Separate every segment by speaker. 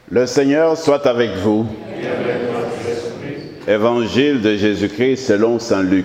Speaker 1: Le Seigneur soit avec vous. Évangile de Jésus-Christ selon saint Luc.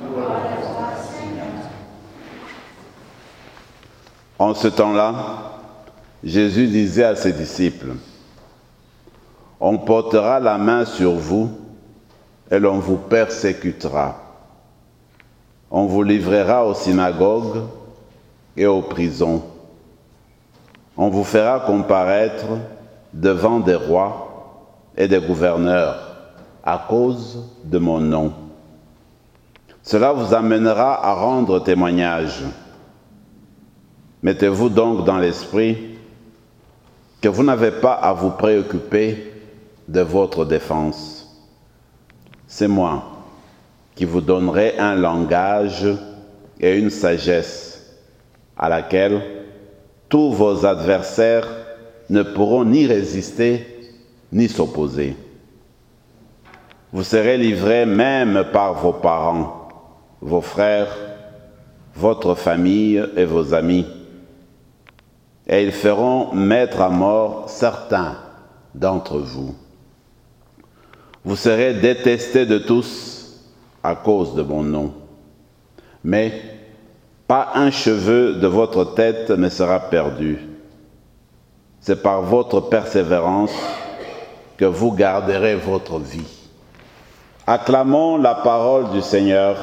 Speaker 1: En ce temps-là, Jésus disait à ses disciples, « On portera la main sur vous et l'on vous persécutera. On vous livrera aux synagogues et aux prisons. On vous fera comparaître devant des rois et des gouverneurs à cause de mon nom. Cela vous amènera à rendre témoignage. Mettez-vous donc dans l'esprit que vous n'avez pas à vous préoccuper de votre défense. C'est moi qui vous donnerai un langage et une sagesse à laquelle tous vos adversaires ne pourront ni résister ni s'opposer. Vous serez livrés même par vos parents, vos frères, votre famille et vos amis. Et ils feront mettre à mort certains d'entre vous. Vous serez détestés de tous à cause de mon nom. Mais pas un cheveu de votre tête ne sera perdu. C'est par votre persévérance que vous garderez votre vie. Acclamons la parole du Seigneur.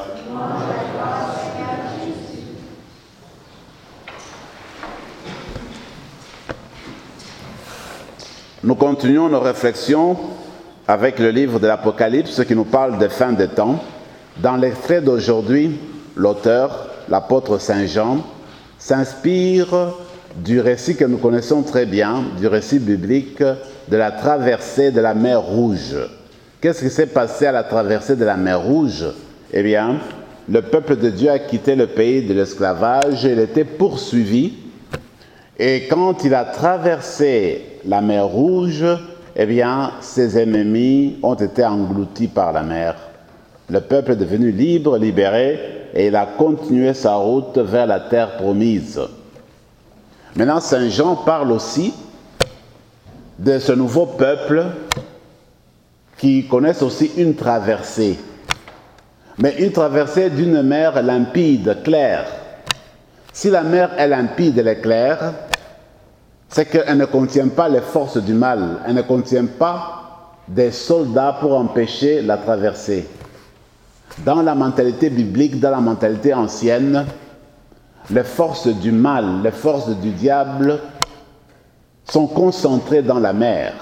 Speaker 1: Nous continuons nos réflexions avec le livre de l'Apocalypse qui nous parle des fins des temps. Dans l'extrait d'aujourd'hui, l'auteur, l'apôtre Saint Jean, s'inspire du récit que nous connaissons très bien, du récit biblique de la traversée de la mer Rouge. Qu'est-ce qui s'est passé à la traversée de la mer Rouge? Eh bien, le peuple de Dieu a quitté le pays de l'esclavage, il était poursuivi, et quand il a traversé la mer Rouge, eh bien, ses ennemis ont été engloutis par la mer. Le peuple est devenu libre, libéré, et il a continué sa route vers la terre promise. Maintenant, Saint Jean parle aussi de ce nouveau peuple qui connaissent aussi une traversée. Mais une traversée d'une mer limpide, claire. Si la mer est limpide, elle est claire, c'est qu'elle ne contient pas les forces du mal. Elle ne contient pas des soldats pour empêcher la traversée. Dans la mentalité biblique, dans la mentalité ancienne, les forces du mal, les forces du diable sont concentrées dans la mer.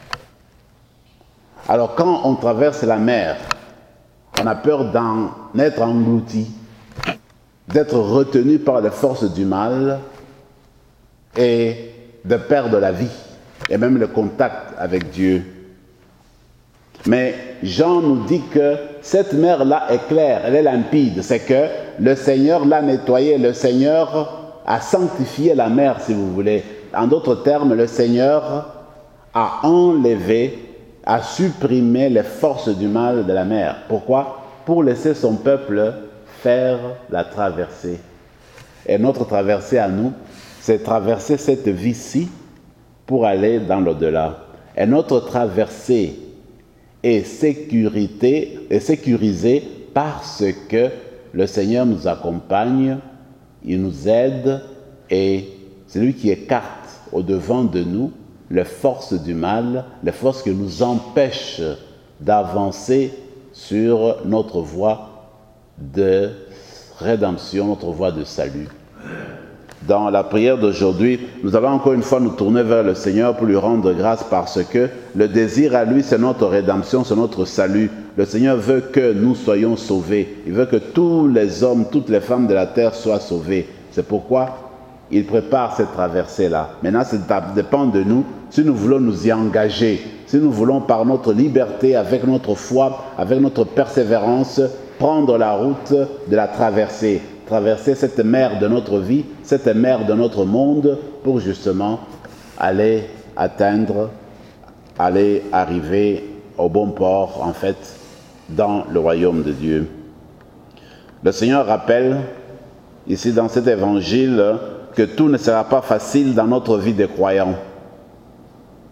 Speaker 1: Alors quand on traverse la mer, on a peur d'en être englouti, d'être retenu par les forces du mal et de perdre la vie et même le contact avec Dieu. Mais Jean nous dit que cette mer-là est claire, elle est limpide. C'est que le Seigneur l'a nettoyée, le Seigneur a sanctifié la mer, si vous voulez. En d'autres termes, le Seigneur a enlevé, a supprimé les forces du mal de la mer. Pourquoi? Pour laisser son peuple faire la traversée. Et notre traversée à nous, c'est traverser cette vie-ci pour aller dans l'au-delà. Et notre traversée est sécurisée parce que le Seigneur nous accompagne, il nous aide et c'est lui qui écarte au-devant de nous les forces du mal, les forces qui nous empêchent d'avancer sur notre voie de rédemption, notre voie de salut. Dans la prière d'aujourd'hui, nous allons encore une fois nous tourner vers le Seigneur pour lui rendre grâce parce que le désir à lui, c'est notre rédemption, c'est notre salut. Le Seigneur veut que nous soyons sauvés. Il veut que tous les hommes, toutes les femmes de la terre soient sauvés. C'est pourquoi il prépare cette traversée-là. Maintenant, ça dépend de nous si nous voulons nous y engager, si nous voulons par notre liberté, avec notre foi, avec notre persévérance, prendre la route de la traversée. Traverser cette mer de notre vie, cette mer de notre monde, pour justement aller atteindre, aller arriver au bon port, en fait, dans le royaume de Dieu. Le Seigneur rappelle, ici dans cet évangile, que tout ne sera pas facile dans notre vie de croyants.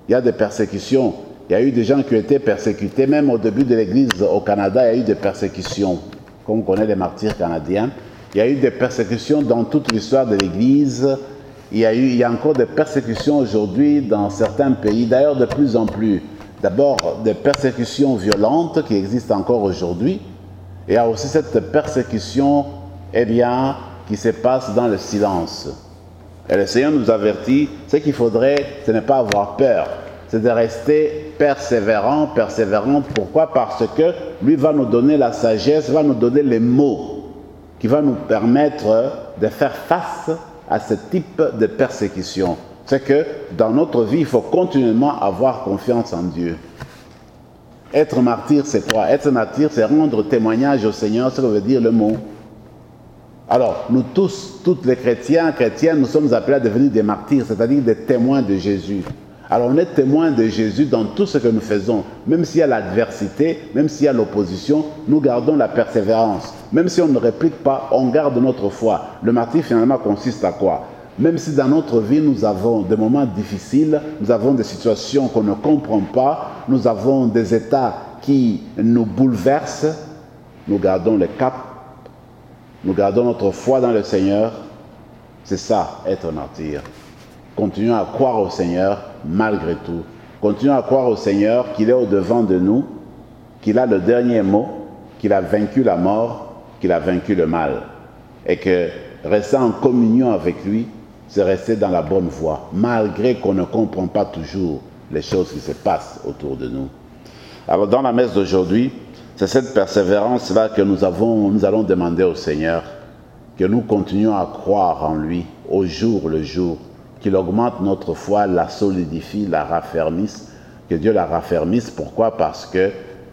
Speaker 1: Il y a des persécutions. Il y a eu des gens qui ont été persécutés. Même au début de l'Église au Canada, il y a eu des persécutions. Comme on connaît les martyrs canadiens. Il y a eu des persécutions dans toute l'histoire de l'Église. Il y a encore des persécutions aujourd'hui dans certains pays. D'ailleurs, de plus en plus. D'abord, des persécutions violentes qui existent encore aujourd'hui. Et il y a aussi cette persécution, qui se passe dans le silence. Et le Seigneur nous avertit, ce qu'il faudrait, ce n'est pas avoir peur, c'est de rester persévérant. Pourquoi? Parce que lui va nous donner la sagesse, va nous donner les mots qui va nous permettre de faire face à ce type de persécution. C'est que dans notre vie, il faut continuellement avoir confiance en Dieu. Être martyr, c'est quoi? Être martyr, c'est rendre témoignage au Seigneur, ce que veut dire le mot. Alors, nous tous, toutes les chrétiennes, nous sommes appelés à devenir des martyrs, c'est-à-dire des témoins de Jésus. Alors, on est témoins de Jésus dans tout ce que nous faisons. Même s'il y a l'adversité, même s'il y a l'opposition, nous gardons la persévérance. Même si on ne réplique pas, on garde notre foi. Le martyr, finalement, consiste à quoi? Même si dans notre vie, nous avons des moments difficiles, nous avons des situations qu'on ne comprend pas, nous avons des états qui nous bouleversent, nous gardons le cap, nous gardons notre foi dans le Seigneur. C'est ça, être martyr. Continuons à croire au Seigneur malgré tout. Continuons à croire au Seigneur qu'il est au-devant de nous, qu'il a le dernier mot, qu'il a vaincu la mort, qu'il a vaincu le mal. Et que rester en communion avec lui, c'est rester dans la bonne voie, malgré qu'on ne comprend pas toujours les choses qui se passent autour de nous. Alors dans la messe d'aujourd'hui, c'est cette persévérance-là que nous allons demander au Seigneur, que nous continuions à croire en lui au jour le jour, qu'il augmente notre foi, la solidifie, la raffermisse, que Dieu la raffermisse. Pourquoi? Parce que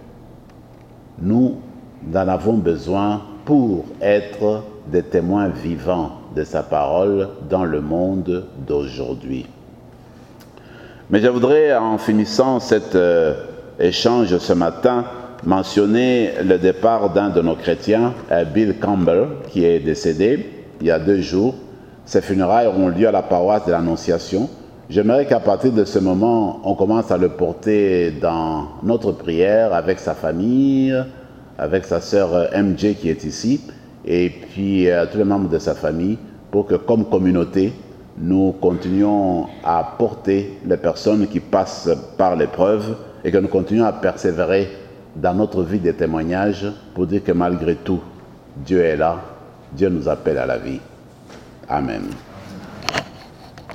Speaker 1: nous en avons besoin pour être des témoins vivants de sa parole dans le monde d'aujourd'hui. Mais je voudrais, en finissant cet échange ce matin, mentionner le départ d'un de nos chrétiens, Bill Campbell, qui est décédé il y a 2 jours. Ses funérailles auront lieu à la paroisse de l'Annonciation. J'aimerais qu'à partir de ce moment, on commence à le porter dans notre prière avec sa famille, avec sa sœur MJ qui est ici, et puis tous les membres de sa famille, pour que comme communauté, nous continuions à porter les personnes qui passent par l'épreuve et que nous continuions à persévérer dans notre vie de témoignage pour dire que malgré tout, Dieu est là, Dieu nous appelle à la vie. Amen.